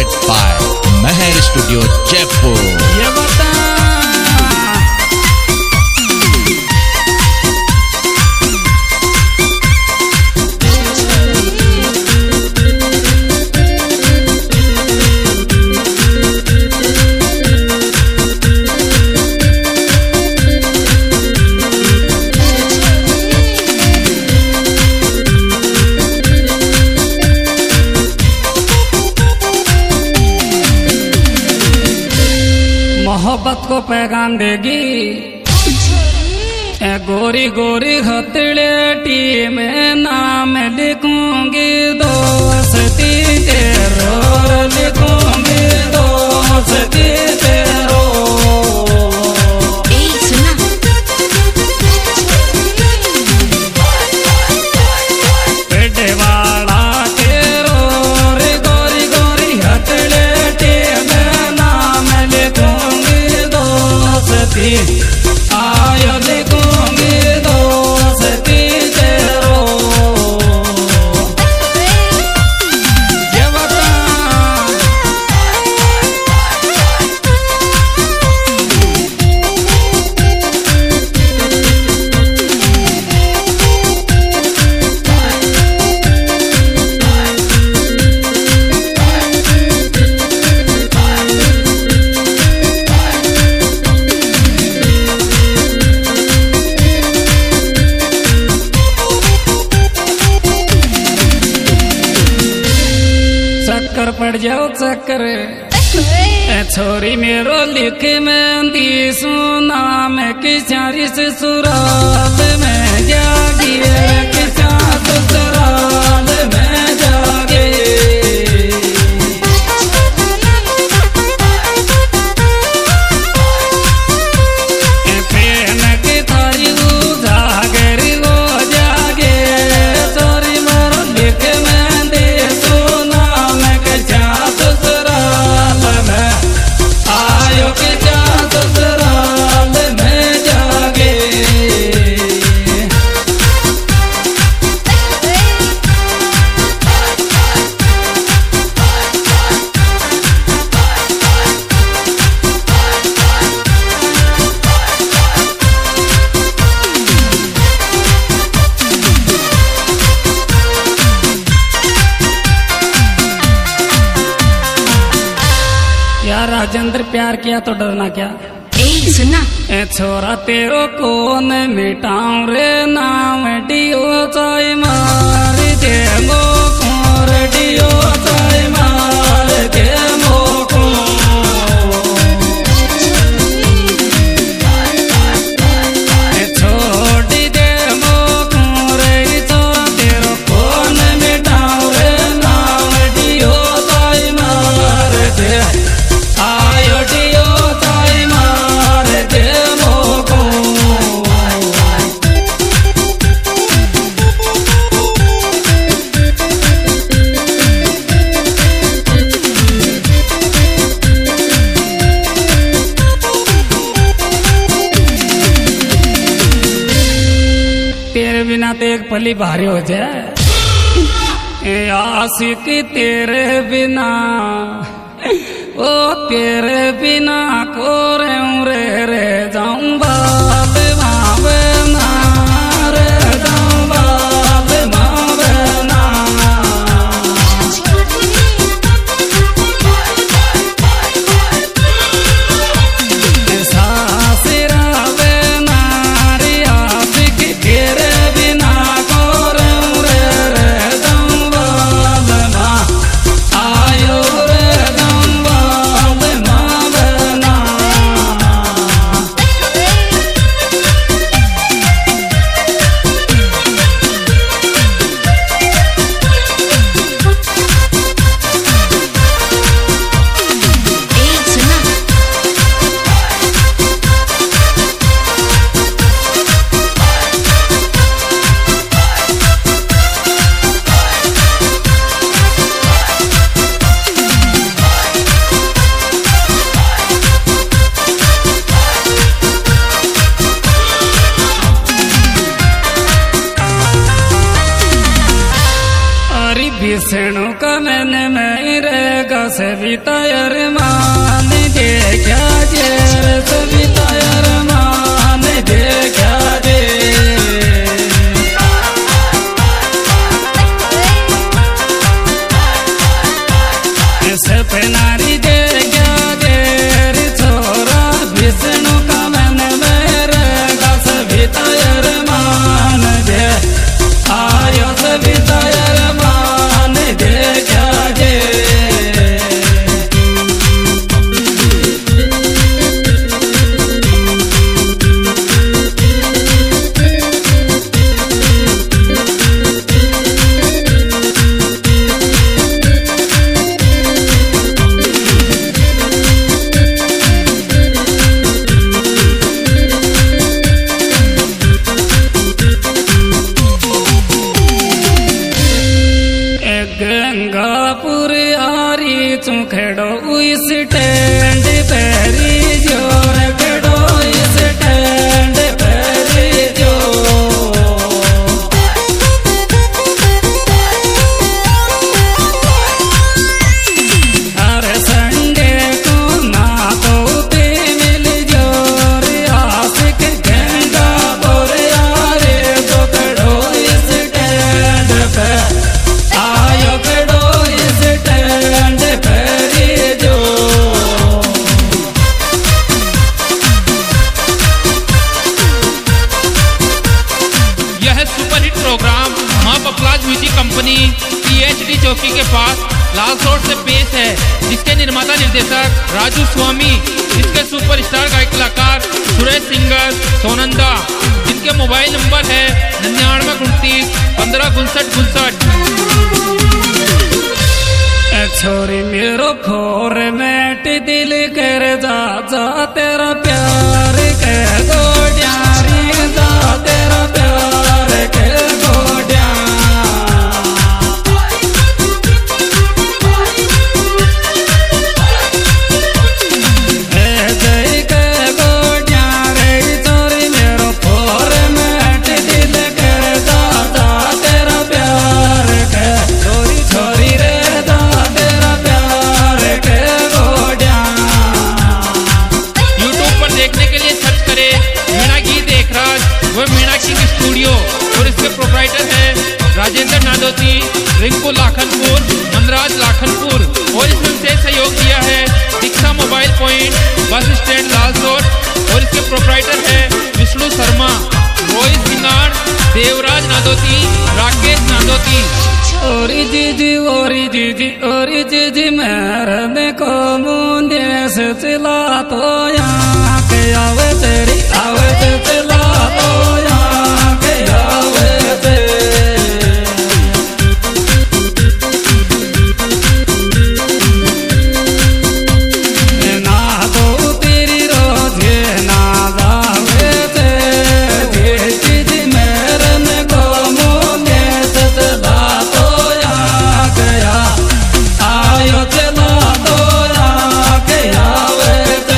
presented by Meher Studio Jaipur. मोहब्बत को पैगाम देगी ए गोरी गोरी हथेली में नाम लिखूंगी दोस्ती तेरो लिखूंगी दोस्ती तेरो। पेटे वाला तेरो रे गोरी गोरी हथेली में नाम लिखूंगी दोस्ती आयो लिखूंगी दोस्ती तेरो। ये बता चक्कर पड़ जाओ चक्कर छोरी मेरो लिख में दी सुना मैं किचारी से सुराल में जागी किचा ससुराल में जागे। प्रेम की थारी उजागर हो जागे छोरी मेरो लिख में दी सुना मैं किचा ससुराल में आयो किचा ससुराल में जागे। यार राजेंद्र प्यार किया तो डरना क्या। सुना ए छोरा तेरो कौन मिटाऊं रे नाम डियो चाय मार दे मोको रे डियो चाय मार दे मोको। छोड़ी दे मोको रे तो तेरो कौन मिटाऊं रे नाम डियो चाय मार दे आयो डियो चाय मार दे मोको। तेरे बिना तो एक पली भारी हो जाए ए आशिक तेरे बिना ओ तेरे बिना को रे रे जाऊं बाप मावे ना रे जाऊं बाप मावे ना। सासरा वे नारी आशिक तेरे बिना को रे रे जाऊं बाप ना आयो रे जाऊं बाप मावे ना। विष्णु का मन में रहेगा सभी तैयार मान देखा जेर सभी तैयार मान देखा जे सपनारी देखा जेर छोरा विष्णु का मन में रहेगा सभी तैयार मान दे आयो सभी तैयार मान देखा जे गंगापुर आरी चुखेड़ो इस टेंड पैरी जोर खेड़ो इस टेंड पैरी जो हर संडे को ना तो ते मिल जोर आशिक गंगापुर आरे तो खेड़ो इस टेंड पे आयो खेड़ो इस टेंड पैरी जो यह सुपरहिट प्रोग्राम माँ पपलाज म्यूजिक कंपनी PhD चौकी के पास लाल रोड से पेश है, जिसके निर्माता निर्देशक राजू स्वामी, जिसके सुपरस्टार गायक कलाकार सुरेश सिंगर सोनंदा, जिनके मोबाइल नंबर है 9929 15 59। छोरी मेरो फोर मैट दिल कर जा जा तेरा प्यार के गोड्यारी जा तेरा प्यार के गोड्या जय के गोड्या रे छोरी मेरो फोर मैट दिल कर जा जा तेरा प्यार के छोरी छोरी रे यूट्यूब पर देखने के लिए सर्च करें मीणा गीत एकराज व मीणा किंग स्टूडियो, और इसके प्रोप्राइटर हैं राजेंद्र नादोती, रिंकू लाखनपुर, मनराज लाखनपुर, और इसमें विशेष सहयोग दिया है Diksha mobile point, bus stand Lal road, और इसके प्रोप्राइटर हैं विष्णु शर्मा, रोहित सिंगार, देवराज नादोती, राकेश नादोती। ओरी जीजी मेरे को मुंडे से चिल्ला तो यहाँ के आवे तेरी आवे ते चिल्ला तो यहाँ के आवे ते ना तो तेरी रोजे ना जावे ते जीजी मेरे को मुंडे से चिल्ला तो यहाँ गया आयो चला तो आके आवे ते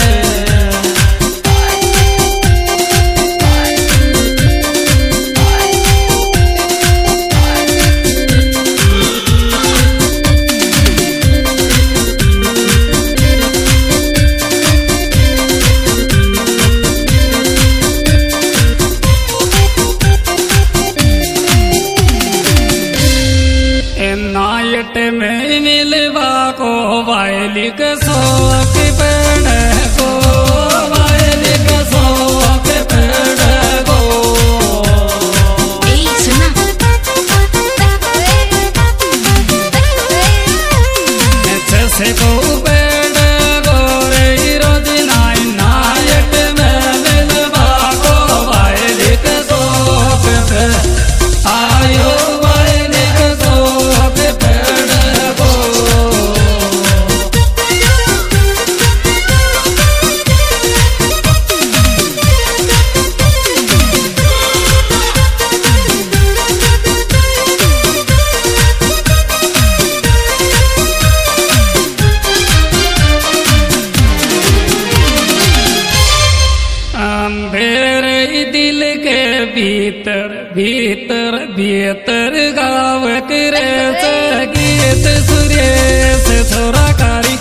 नाइट में मिलवा को वायली के शौक पेड़ को वायली के शौक पेड़ को से को पेड़ को रे रोज नाइट में मिलवा को वायली के शौक पे आयो वायली के शौक पेड़ को गाव करे गीत सुरेश छोरा कारी